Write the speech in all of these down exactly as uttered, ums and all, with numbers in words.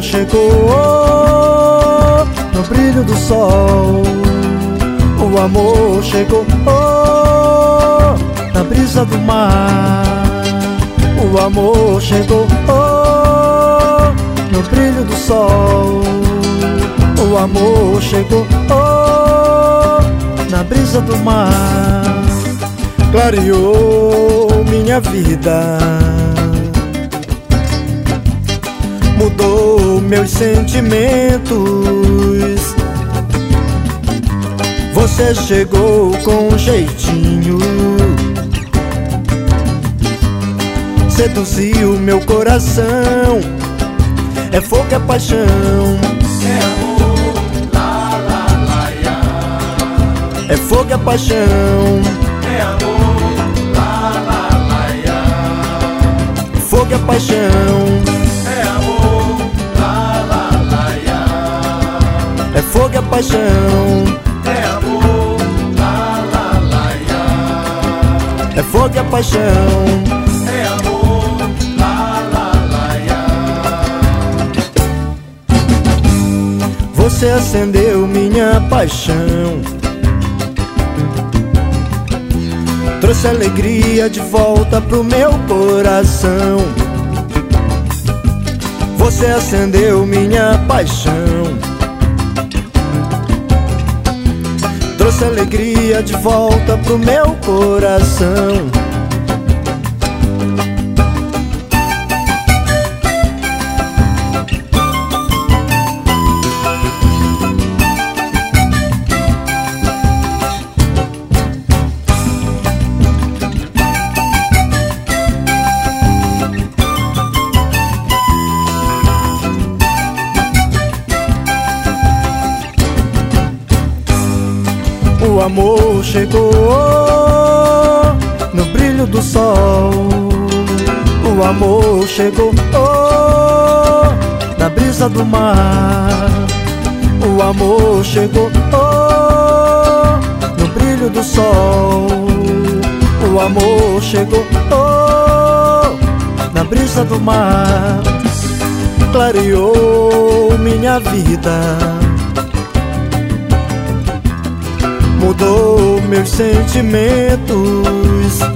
chegou no brilho do sol. O amor chegou na brisa do mar. O amor chegou no brilho do sol. O amor chegou na brisa do mar. Clareou minha vida, mudou meus sentimentos. Você chegou com um jeitinho, seduziu meu coração. É fogo, é paixão, é amor, lá, lá, lá, ia. É fogo, é paixão, é amor, lá, lá, lá, ia. Fogo, é paixão, é amor, lá, lá, lá, ia. É fogo, é paixão, é amor, lá, lá, lá, ia. É fogo, é paixão, é amor, lá, lá, lá, ia. Você acendeu minha paixão, trouxe alegria de volta pro meu coração. Você acendeu minha paixão, trouxe alegria de volta pro meu coração. O amor chegou no brilho do sol. O amor chegou na brisa do mar. O amor chegou no brilho do sol. O amor chegou na brisa do mar. Clareou minha vida, mudou meus sentimentos.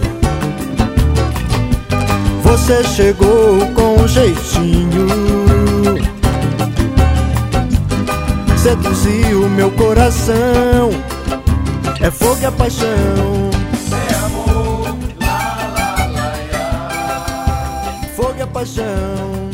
Você chegou com um jeitinho, seduziu meu coração. É fogo, é paixão, é amor, lá, lá, lá, ia. Fogo, é paixão,